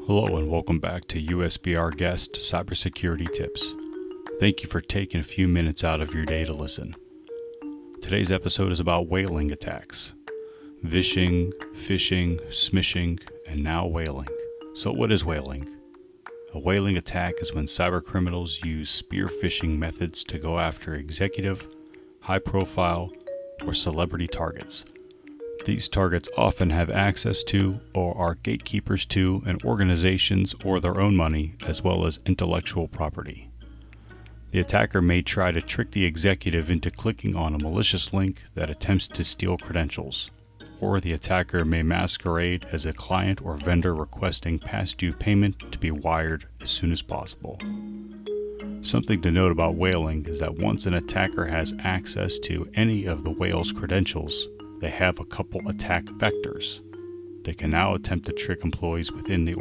Hello and welcome back to USBR Guest Cybersecurity Tips. Thank you for taking a few minutes out of your day to listen. Today's episode is about whaling attacks. Vishing, phishing, smishing, and now whaling. So what is whaling? A whaling attack is when cybercriminals use spear phishing methods to go after executive, high-profile, or celebrity targets. These targets often have access to or are gatekeepers to an organization's or their own money, as well as intellectual property. The attacker may try to trick the executive into clicking on a malicious link that attempts to steal credentials, or the attacker may masquerade as a client or vendor requesting past due payment to be wired as soon as possible. Something to note about whaling is that once an attacker has access to any of the whale's credentials, they have a couple attack vectors. They can now attempt to trick employees within the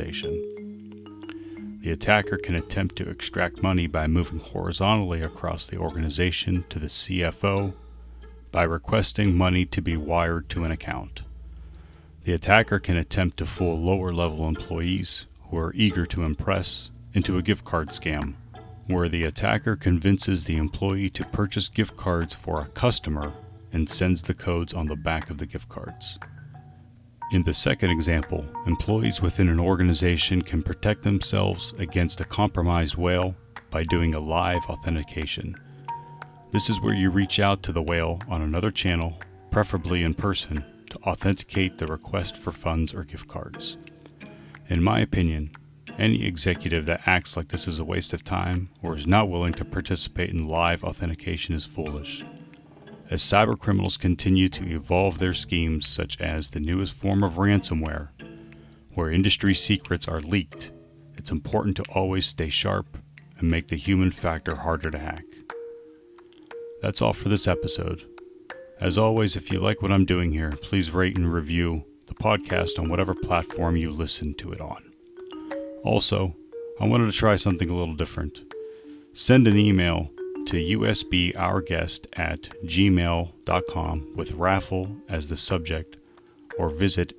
organization. The attacker can attempt to extract money by moving horizontally across the organization to the CFO by requesting money to be wired to an account. The attacker can attempt to fool lower-level employees who are eager to impress into a gift card scam, where the attacker convinces the employee to purchase gift cards for a customer and sends the codes on the back of the gift cards. In the second example, employees within an organization can protect themselves against a compromised whale by doing a live authentication. This is where you reach out to the whale on another channel, preferably in person, to authenticate the request for funds or gift cards. In my opinion, any executive that acts like this is a waste of time or is not willing to participate in live authentication is foolish. As cybercriminals continue to evolve their schemes, such as the newest form of ransomware, where industry secrets are leaked, it's important to always stay sharp and make the human factor harder to hack. That's all for this episode. As always, if you like what I'm doing here, please rate and review the podcast on whatever platform you listen to it on. Also, I wanted to try something a little different. Send an email to usbourguest@gmail.com with raffle as the subject, or visit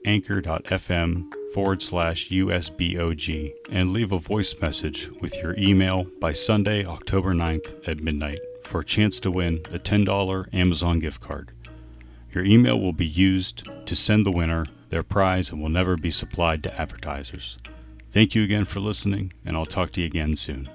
anchor.fm/USBOG and leave a voice message with your email by Sunday, October 9th at midnight for a chance to win a $10 Amazon gift card. Your email will be used to send the winner their prize and will never be supplied to advertisers. Thank you again for listening, and I'll talk to you again soon.